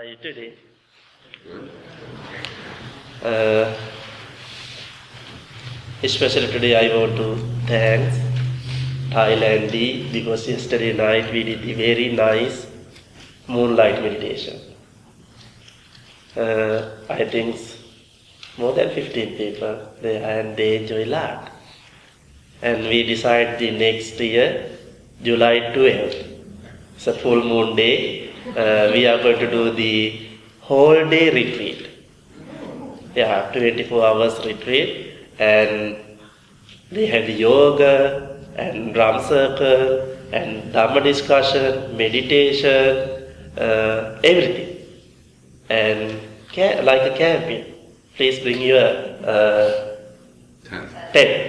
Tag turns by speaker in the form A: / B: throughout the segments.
A: are you today? Uh, Especially today I want to thank Thailand D because yesterday night we did a very nice moonlight meditation. I think more than 15 people there and they enjoy a lot. And we decide the next year, July 12th, it's a full moon day. We are going to do the whole day retreat. Yeah, 24 hours retreat, and they had yoga and drum circle and dharma discussion, meditation, everything. And like a camping, please bring your tent.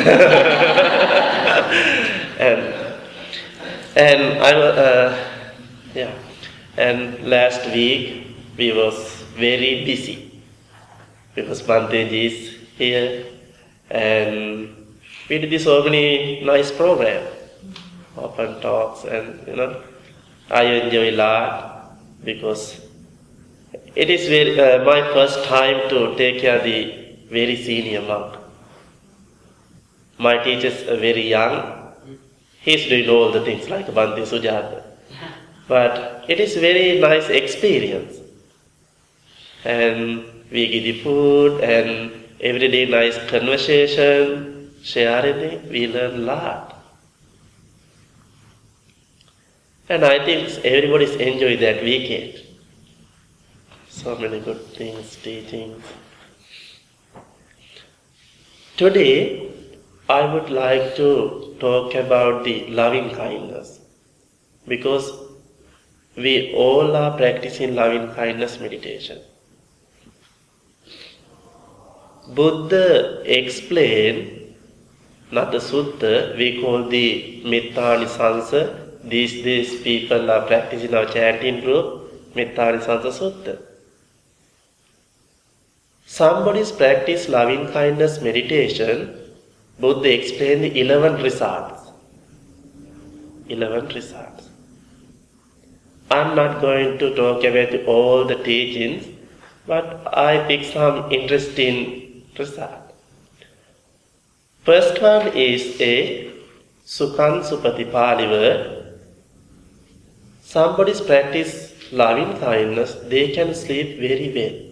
A: And last week we was very busy because Bante is here, and we did so many nice program, open talks, and I enjoy a lot because it is my first time to take care of the very senior monk. My teachers are very young. He's doing all the things like Bante Sujata. But it is very nice experience. And we give the food and everyday nice conversation, sharing, we learn a lot. And I think everybody's enjoyed that weekend. So many good things, teachings. Today, I would like to talk about the loving kindness, because we all are practicing loving kindness meditation. Buddha explained, not the sutta, we call the Mettanisansa. These people are practicing our chanting group, Mettanisansa Sutta. Somebody's practice loving kindness meditation, Buddha explained the 11 results. 11 results. I'm not going to talk about all the teachings, but I picked some interesting results. First one is a Sukhan Supatipali word. Somebody's practice loving kindness, they can sleep very well.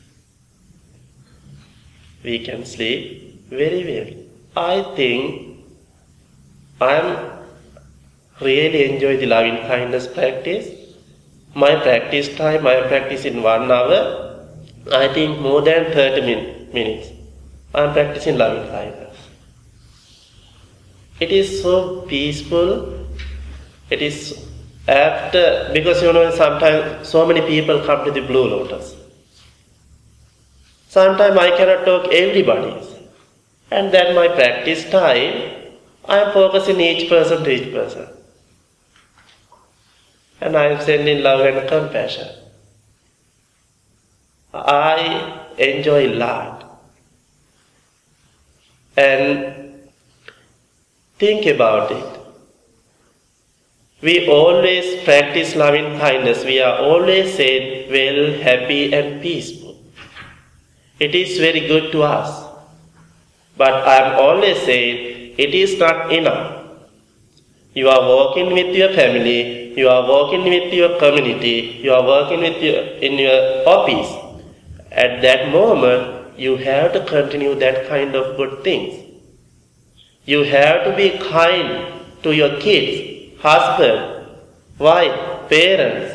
A: We can sleep very well. I think I'm really enjoy the loving kindness practice. My practice time, I practice in 1 hour. I think more than 30 minutes. I'm practicing loving kindness. It is so peaceful. It is after, because sometimes so many people come to the Blue Lotus. Sometimes I cannot talk everybody. And then my practice time, I am focusing each person to each person. And I am sending love and compassion. I enjoy a lot. And think about it. We always practice loving kindness. We are always said well, happy and peaceful. It is very good to us. But I am always saying it is not enough. You are working with your family, you are working with your community, you are working in your office. At that moment, you have to continue that kind of good things. You have to be kind to your kids, husband, wife, parents.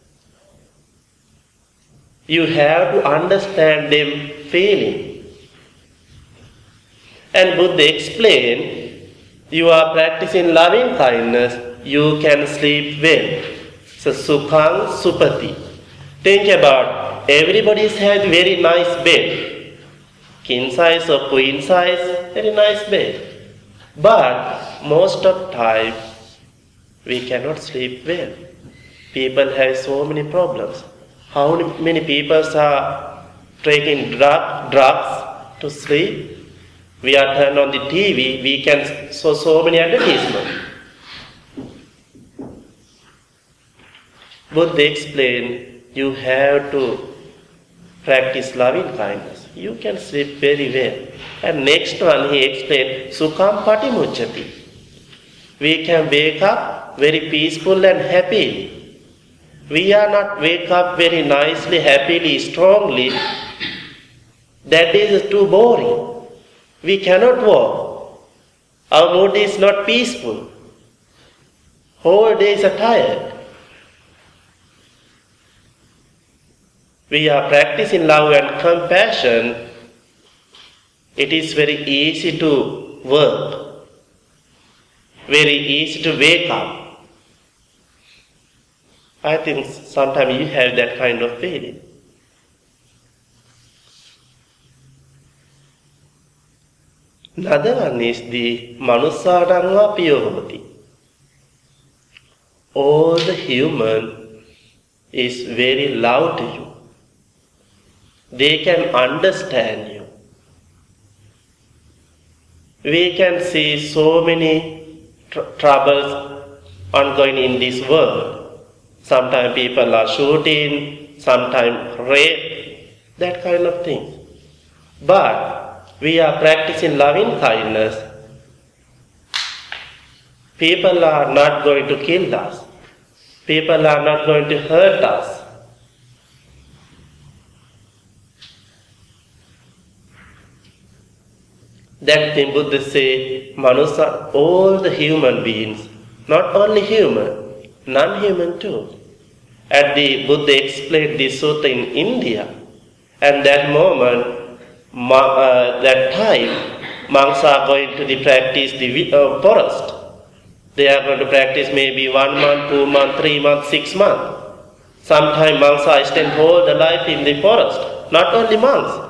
A: You have to understand them feeling. And Buddha explained, you are practicing loving kindness, you can sleep well. So Sukhang Supati. Think about, everybody's had very nice bed. King size or queen size, very nice bed. But most of the time, we cannot sleep well. People have so many problems. How many people are taking drugs to sleep? We are turned on the TV, we can so many advertisements. Buddha explained, you have to practice loving kindness. You can sleep very well. And next one he explained, Sukham Patimucchati. We can wake up very peaceful and happy. We are not wake up very nicely, happily, strongly. That is too boring. We cannot walk. Our mood is not peaceful. Whole days are tired. We are practicing love and compassion. It is very easy to work, very easy to wake up. I think sometimes you have that kind of feeling. Another one is the Manussadanga Piyohoti. All the human is very loud to you. They can understand you. We can see so many troubles ongoing in this world. Sometimes people are shooting, sometimes rape, that kind of thing. But we are practicing loving kindness. People are not going to kill us. People are not going to hurt us. That thing Buddha say, Manusa, all the human beings, not only human, non-human too. And the Buddha explained this sutta in India. And that moment, that time, monks are going to practice the forest. They are going to practice maybe 1 month, 2 months, 3 months, 6 months. Sometimes monks are spend whole the life in the forest. Not only monks.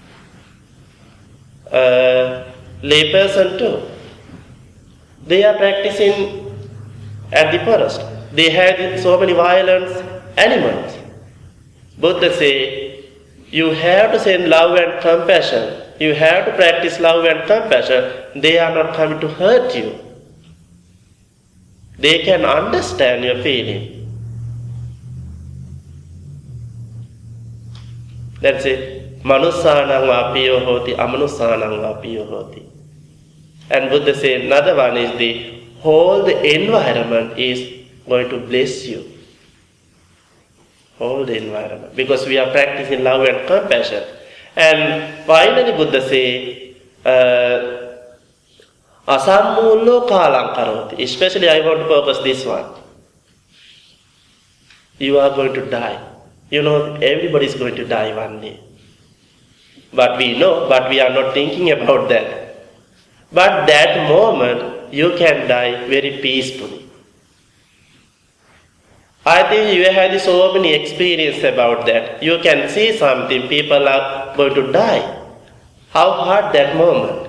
A: Layperson too. They are practicing at the forest. They have so many violent animals. Buddha say, you have to send love and compassion. You have to practice love and compassion. They are not coming to hurt you. They can understand your feeling. That's it. Manussanang vapiyo hoti, amanussanang vapiyo hoti. And Buddha said another one is the whole environment is going to bless you. Whole environment. Because we are practicing love and compassion. And finally Buddha say, asammullo kalang karoti. Especially I want to focus this one. You are going to die. You know, everybody is going to die one day. But we know, but we are not thinking about that. But that moment, you can die very peacefully. I think you had so many experiences about that. You can see something, people are going to die. How hard that moment.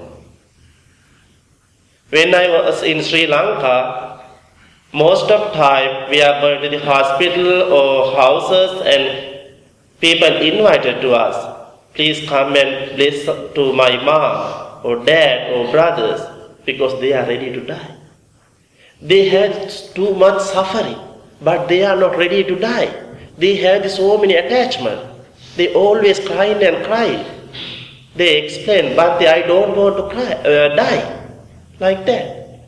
A: When I was in Sri Lanka, most of time we are going to the hospital or houses and people invited to us. Please come and bless to my mom or dad or brothers because they are ready to die. They had too much suffering, but they are not ready to die. They have so many attachments. They always crying and crying. They explain, but I don't want to die. Like that.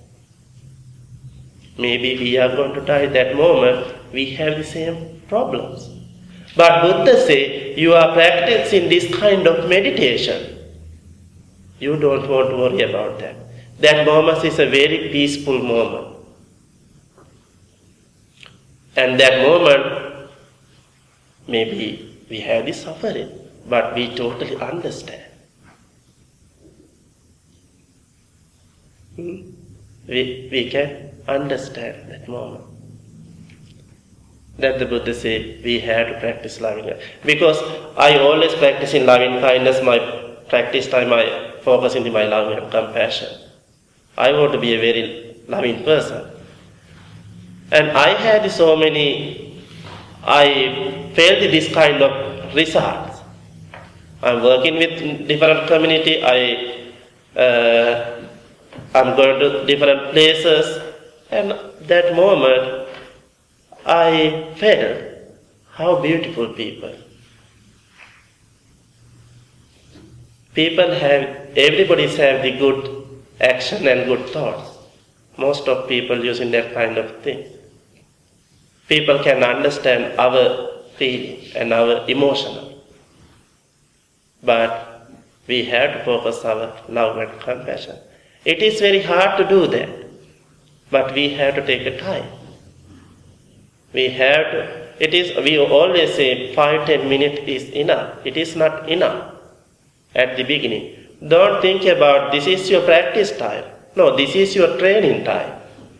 A: Maybe we are going to die that moment. We have the same problems. But Buddha say, you are practicing this kind of meditation. You don't want to worry about that. That moment is a very peaceful moment. And that moment, maybe we have this suffering, but we totally understand. We can understand that moment. That the Buddha said we have to practice loving kindness. Because I always practice in loving kindness, my practice time I focus into my love and compassion. I want to be a very loving person. And I had so many, I felt this kind of results. I'm working with different community, I'm going to different places, and that moment I felt How beautiful people. Everybody have the good action and good thoughts. Most of people using that kind of thing. People can understand our feeling and our emotional. But we have to focus our love and compassion. It is very hard to do that. But we have to take a time. We always say 5-10 minutes is enough. It is not enough at the beginning. Don't think about this is your practice time. No, this is your training time.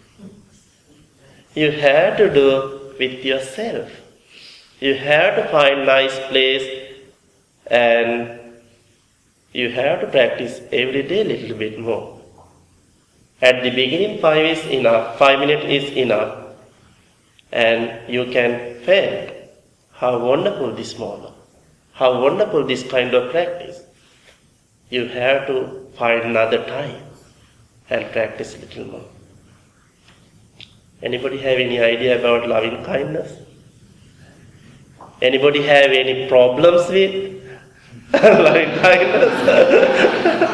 A: You have to do with yourself. You have to find nice place and you have to practice every day a little bit more. At the beginning, 5 minutes is enough. And you can feel how wonderful this moment, how wonderful this kind of practice. You have to find another time and practice a little more. Anybody have any idea about loving kindness? Anybody have any problems with loving kindness?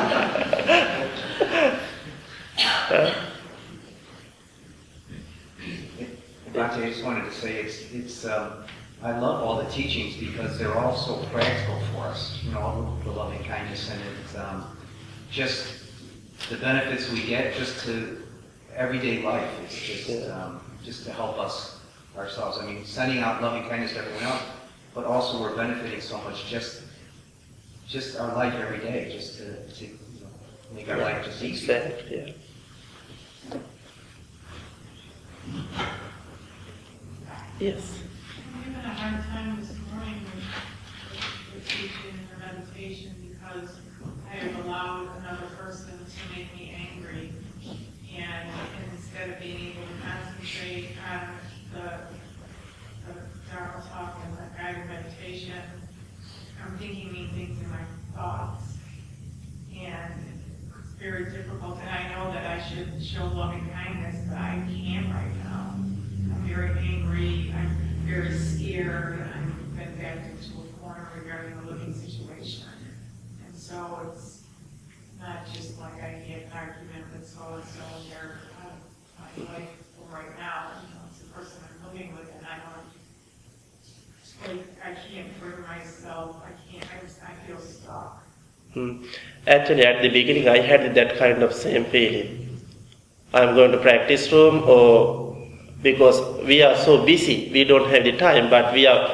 B: Bhante, I just wanted to say I love all the teachings because they're all so practical for us. All the loving kindness and it's just the benefits we get just to everyday life. It's just to help us ourselves. I mean, sending out loving kindness to everyone else, but also we're benefiting so much just our life every day, just to make our life just easier.
A: Yeah. Yes.
C: I'm having a hard time this morning with teaching or meditation because I have allowed another person to make me angry, and instead of being able to concentrate on the Dharma talk and the guided meditation, I'm thinking these things in my thoughts, and it's very difficult. And I know that I should show loving kindness, but I can't right now. I'm very angry, I'm very scared, and I've been backed into a corner regarding the living situation. And so it's not just like I had an argument with so-and-so in their my life right now. It's the person I'm living with, and I can't bring myself, I feel stuck.
A: Actually, at the beginning, I had that kind of same feeling. I'm going to practice room, or because we are so busy, we don't have the time, but we are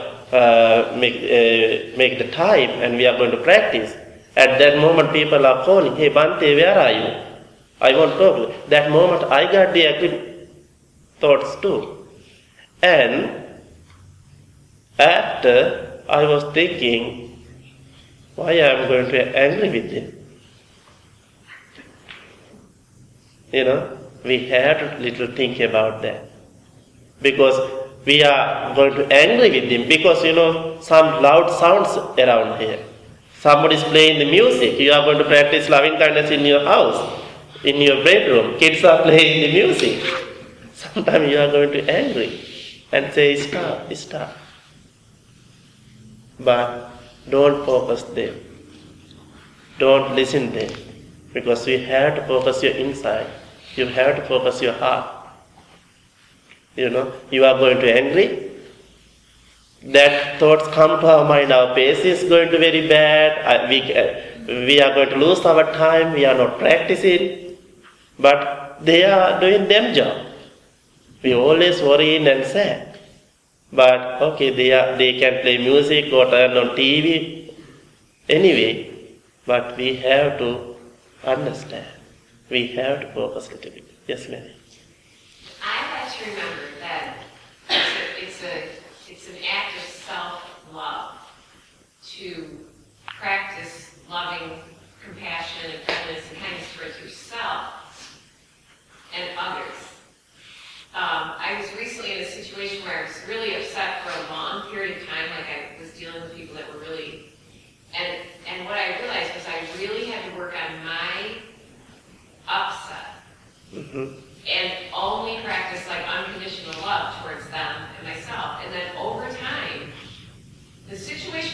A: make the time and we are going to practice. At that moment, people are calling, "Hey, Bhante, where are you? I want to talk to you." That moment, I got the aggressive thoughts too. And after, I was thinking, why I am going to be angry with him? We had to little think about that. Because we are going to angry with him because some loud sounds around here. Somebody is playing the music. You are going to practice loving kindness in your house, in your bedroom. Kids are playing the music. Sometimes you are going to angry and say, stop. But don't focus them. Don't listen them. Because you have to focus your inside. You have to focus your heart. You are going to angry. That thoughts come to our mind. Our pace is going to be very bad. We are going to lose our time. We are not practicing. But they are doing their job. We always worrying and sad. But okay, they can play music or turn on TV. Anyway, but we have to understand. We have to focus a little bit. Yes, ma'am.
D: I have to remember that it's an act of self-love to practice loving compassion and friendliness and kindness towards yourself and others. I was recently in a situation where I was really upset for a long period of time, like I was dealing with people that were really, and what I realized was I really had to work on my upset.
A: Mm-hmm.
D: And only practice like unconditional love towards them and myself. And then over time,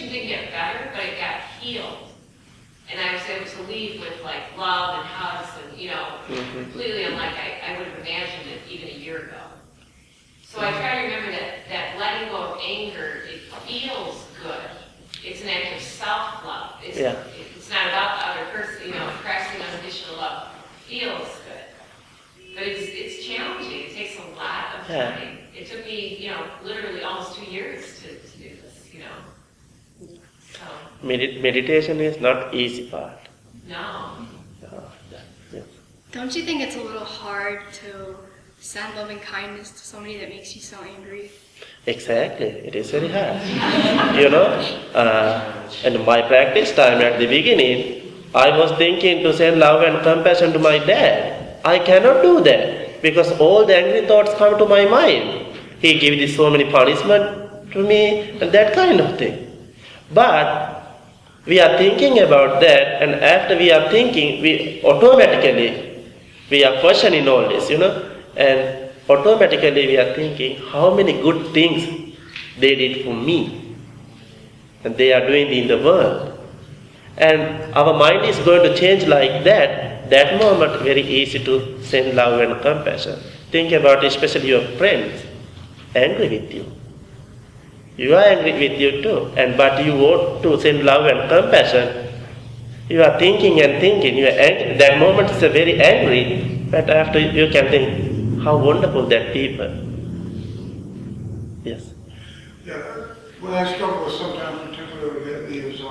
D: situation didn't get better, but it got healed. And I was able to leave with like love and hugs and, completely unlike I would have imagined it even a year ago. So I try to remember that letting go of anger, it feels good. It's an act of self-love. It's not about the other person, pressing unconditional love feels good. But it's challenging. It takes a lot of time. It took me, literally almost 2 years to do this, So.
A: Meditation is not easy part.
D: No.
A: Yes.
E: Don't you think it's a little hard to send loving kindness to somebody that makes you so angry?
A: Exactly, it is very hard. In my practice time at the beginning, I was thinking to send love and compassion to my dad. I cannot do that because all the angry thoughts come to my mind. He gives so many punishment to me and that kind of thing. But we are thinking about that, and after we are thinking, we are questioning all this, and automatically we are thinking how many good things they did for me and they are doing in the world. And our mind is going to change like that. That moment very easy to send love and compassion. Think about especially your friends angry with you. You are angry with you too, but you want to send love and compassion. You are thinking and thinking. You are angry. That moment is very angry, but after you can think, how wonderful that people. Yes.
F: Yeah, what I struggle with sometimes, particularly lately, is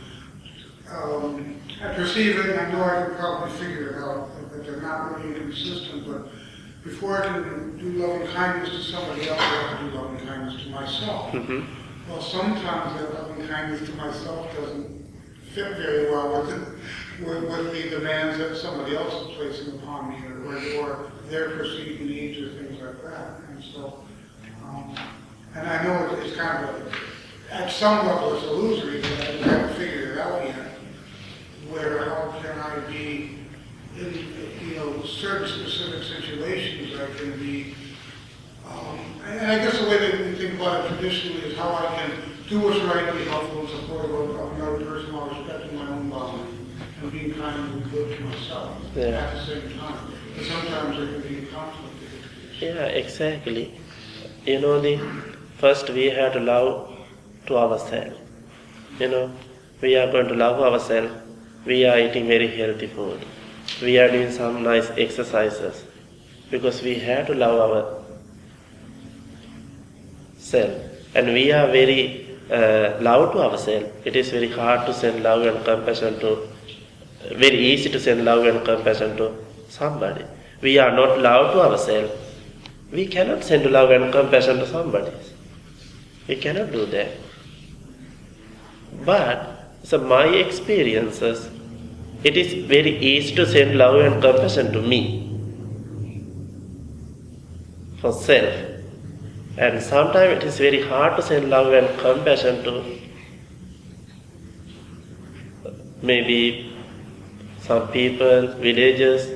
F: I perceive it, and I know I can probably figure it out, but they're not really inconsistent. But before I can do loving kindness to somebody else, I have to do loving kindness to myself.
A: Mm-hmm.
F: Well, sometimes that loving kindness to myself doesn't fit very well with the demands that somebody else is placing upon me, or their perceived needs or things like that. And so, and I know it's kind of at some level it's illusory, but I haven't figured it out yet. Where how can I be in certain specific situations I can be, and I guess the way that we think about it traditionally is how I can do what's right and be helpful and supportive of another person while respecting my own boundaries and being kind and good to myself at the same time. But sometimes there can be a conflict.
A: Yeah, exactly. First we have to love to ourselves. We are going to love ourselves. We are eating very healthy food. We are doing some nice exercises because we have to love ourselves. And we are very love to ourselves. It is very hard to send love and compassion very easy to send love and compassion to somebody. We are not love to ourselves. We cannot send love and compassion to somebody. We cannot do that. But my experiences, it is very easy to send love and compassion to me, for self. And sometimes it is very hard to send love and compassion to maybe some people, villagers,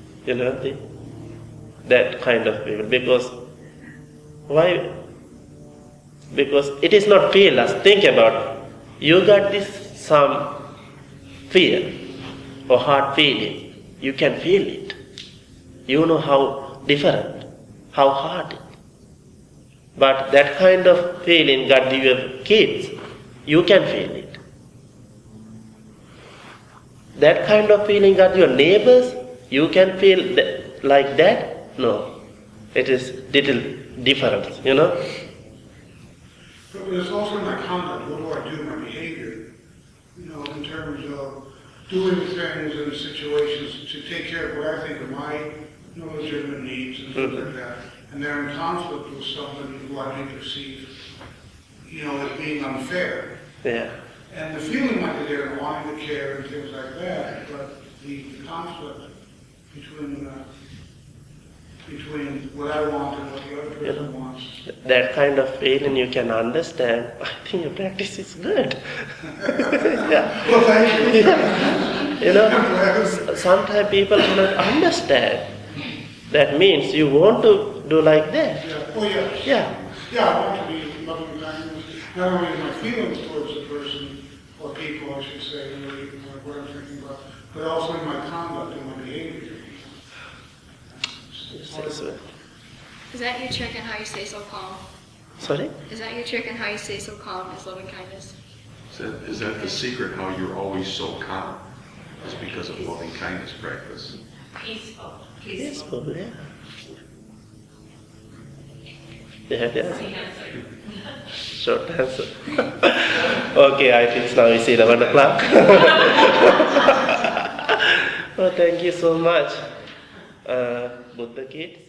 A: that kind of people. Because why? Because it is not fearless. Think about, you got some fear or hard feeling. You can feel it. You know how different, how hard it. But that kind of feeling got your kids. You can feel it. That kind of feeling got your neighbors. You can feel like that? No. It is little difference,
F: But there's also my conduct. What do I do, my behavior? In terms of doing things in situations to take care of what I think are my legitimate needs and things like that. And they're in conflict with somebody who I may perceive, as being unfair.
A: Yeah.
F: And the feeling might be there, wanting to care and things like that, but the conflict between what I want and what the other person wants.
A: That kind of feeling you can understand. I think your practice is good. Yeah.
F: Well, thank you.
A: Sometimes people cannot understand. That means you want to do like that.
F: Yeah. Oh, yeah.
A: Yeah.
F: Yeah, I want to be loving kindness, not only in my feelings towards the person, I should say, what I'm thinking about, but also in my conduct and my behavior.
A: Yes, well.
E: Is that your trick on how you stay so calm?
A: Sorry?
E: Is that your trick on how you stay so calm, is loving kindness?
G: Is that the secret, how you're always so calm? Is because of loving kindness practice.
D: Peaceful.
A: Peaceful, yeah. You have the
D: That's
A: answer?
D: the answer.
A: Short answer. Okay, I think now it's 11 o'clock. Well, thank you so much, Buddha Kids.